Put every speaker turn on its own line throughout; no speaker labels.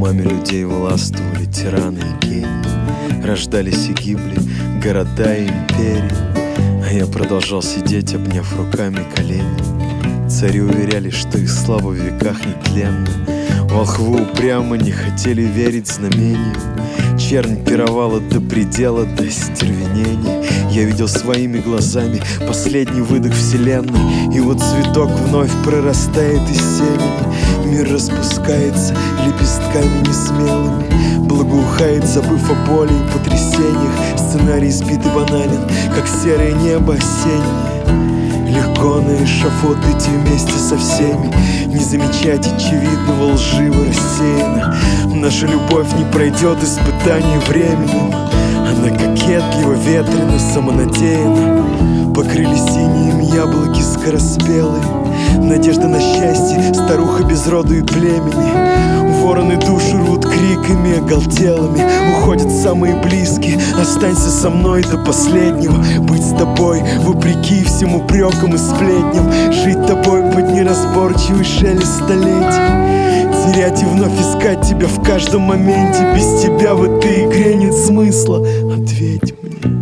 Умами людей властвовали тираны и гении, рождались и гибли города и империи. А я продолжал сидеть, обняв руками колени. Цари уверяли, что их слава в веках нетленна. Волхвы упрямо не хотели верить знамению. Чернь пировала до предела, до стервенения. Я видел своими глазами последний выдох вселенной. И вот цветок вновь прорастает из семени. Мир распускается лепестками несмелыми, благоухает, забыв о боли и потрясениях. Сценарий сбит и банален, как серое небо осеннее. Легко на эшафот идти вместе со всеми, не замечать очевидного, лживо рассеяно. Наша любовь не пройдет испытаний временем. Она кокетливо, ветрено, самонадеянна. Покрыли синим яблоки скороспелые. Надежда на счастье, старуха без роду и племени. Вороны душу рвут криками оголтелыми. Уходят самые близкие, останься со мной до последнего. Быть с тобой вопреки всем упрекам и сплетням. Жить тобой под неразборчивый шелест столетий. Терять и вновь искать тебя в каждом моменте. Без тебя в этой игре нет смысла. Ответь мне.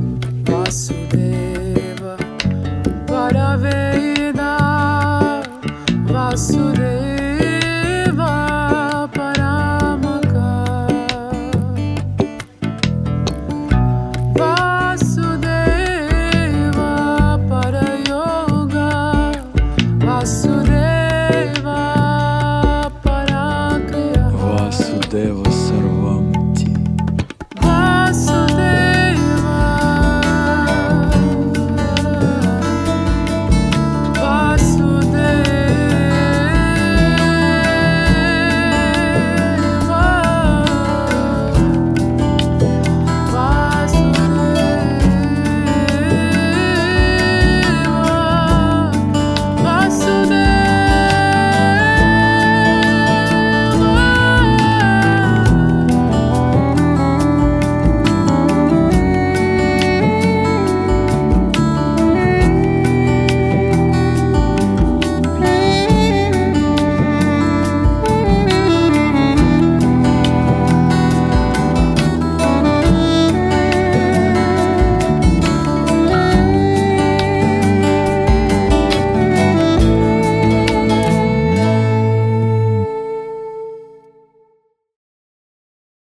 Vasudeva, Varaveda, Vasudeva.